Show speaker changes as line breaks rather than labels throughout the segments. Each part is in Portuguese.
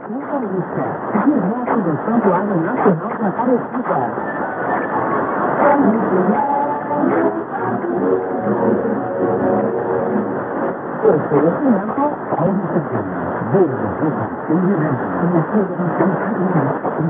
Jardim Paulista, direto do Santuário Nacional de Aparecida. Oferecimento Paulo Santana. Boa Boca, Indimento, uma programação carinhosa.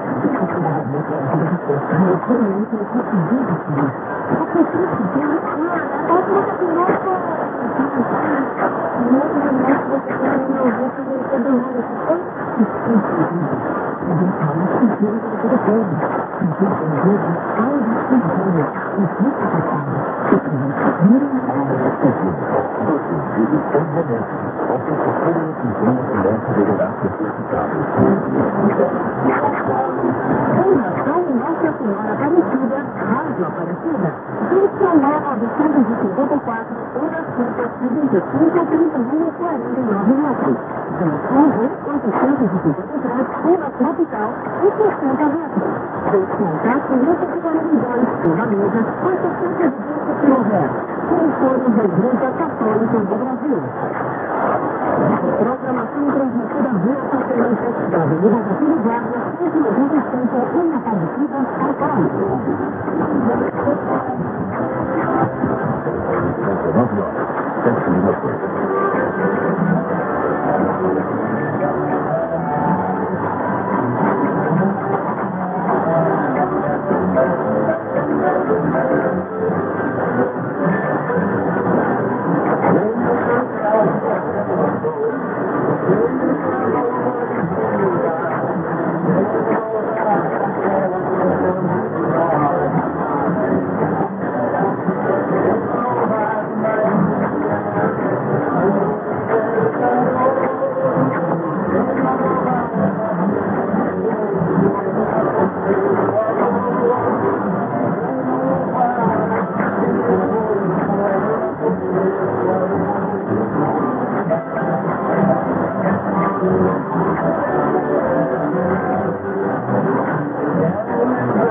Fundação Nossa Senhora Aparecida, Rádio Aparecida. Lista nova 954, Horas Quintas, 25, 31 e 49 metros. Vancouver, 853, Vila Tropical, e 60 metros. Contato 142, Vila Mesa, 420 km. Conforme da Igreja Católica do Brasil. Programação transmitida via satélite da Avenida Getúlio Vargas, 195, em Aparecida, São Paulo.
19 horas, 7 minutos.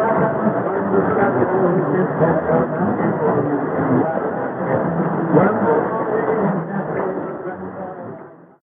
Bueno.